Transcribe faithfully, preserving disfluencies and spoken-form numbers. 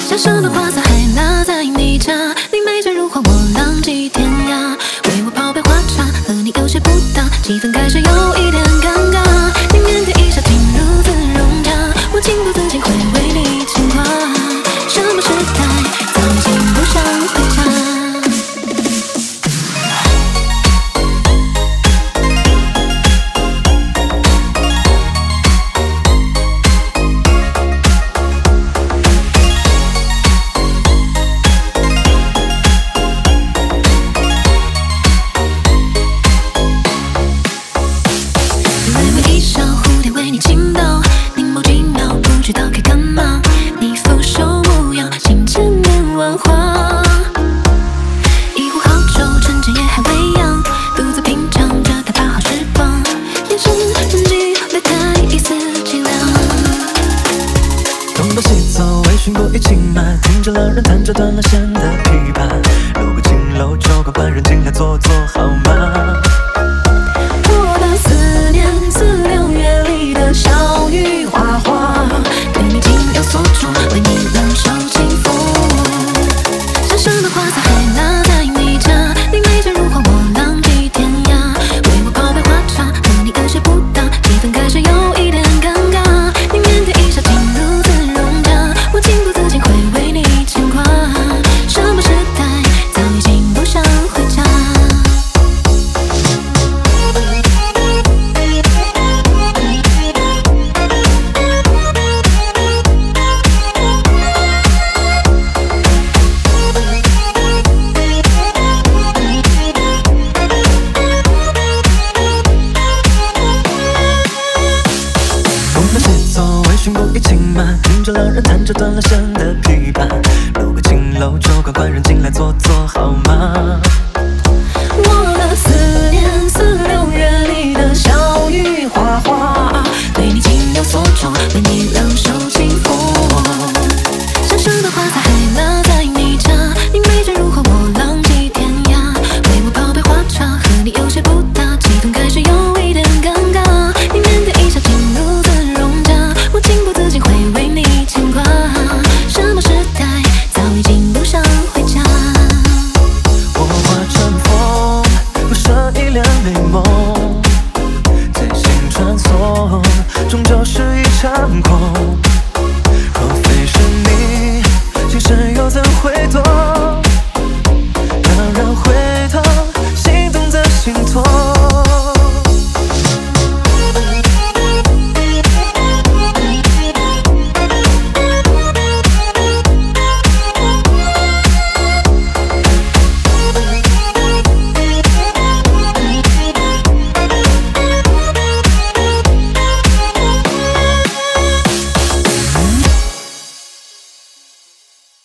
小小的花伞还落在你家，你美醉如花，我浪迹天涯。为我泡杯花茶，和你有些不搭，气氛开始有一点尴尬。你腼腆一笑，进入自容家，我情不自禁会为你牵挂。什么时代，早已经不想回家。弹着断了弦的琵琶，路过青楼酒馆，官人进来坐坐好吗？我的思念似六月里的小雨哗哗，对你情有所钟，为你冷受清风。小小的花伞还落在你家，你美醉如花，我浪迹天涯。为我泡杯花茶，和你有些不搭，气氛开始有一点尴尬。你腼腆一笑，进入自容家，我情不自禁会为你牵挂。什么时代，早已经不想回家。风的节奏，微醺不已轻马，听着老人弹着断了弦的琵琶。路过青楼酒馆，官人进来坐坐好吗？我的思念似六月里的小雨哗哗，对你情有所钟，为你